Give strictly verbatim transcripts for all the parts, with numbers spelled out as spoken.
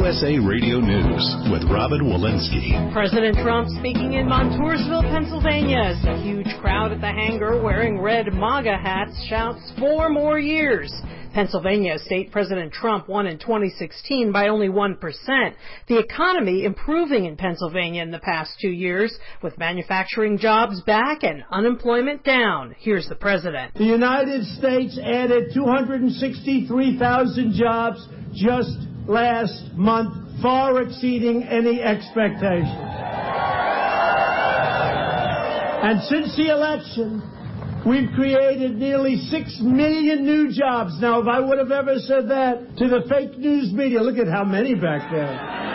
S A Radio News with Robin Walensky. President Trump speaking in Montoursville, Pennsylvania, as a huge crowd at the hangar wearing red MAGA hats shouts four more years. Pennsylvania State President Trump won in twenty sixteen by only one percent. The economy improving in Pennsylvania in the past two years, with manufacturing jobs back and unemployment down. Here's the president. The United States added two hundred sixty-three thousand jobs just last month, far exceeding any expectation. And since the election, we've created nearly six million new jobs. Now, if I would have ever said that to the fake news media, look at how many back there.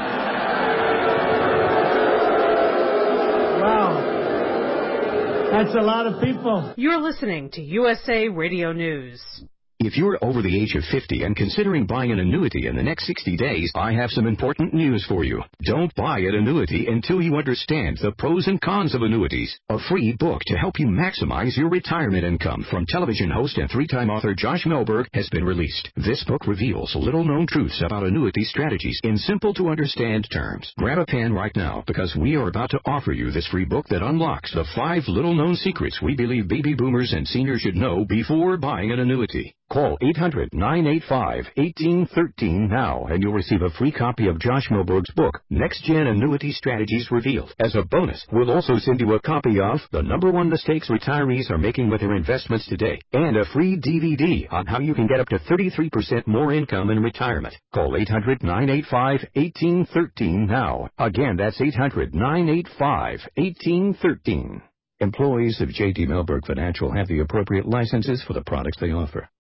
Wow. That's a lot of people. You're listening to U S A Radio News. If you're over the age of fifty and considering buying an annuity in the next sixty days, I have some important news for you. Don't buy an annuity until you understand the pros and cons of annuities. A free book to help you maximize your retirement income from television host and three-time author Josh Melberg has been released. This book reveals little-known truths about annuity strategies in simple-to-understand terms. Grab a pen right now, because we are about to offer you this free book that unlocks the five little-known secrets we believe baby boomers and seniors should know before buying an annuity. Call eight hundred, nine eight five, one eight one three now, and you'll receive a free copy of Josh Melberg's book, Next Gen Annuity Strategies Revealed. As a bonus, we'll also send you a copy of The Number One Mistakes Retirees Are Making with Their Investments Today, and a free D V D on how you can get up to thirty-three percent more income in retirement. Call eight hundred, nine eight five, one eight one three now. Again, that's eight hundred, nine eight five, one eight one three. Employees of J D Melberg Financial have the appropriate licenses for the products they offer.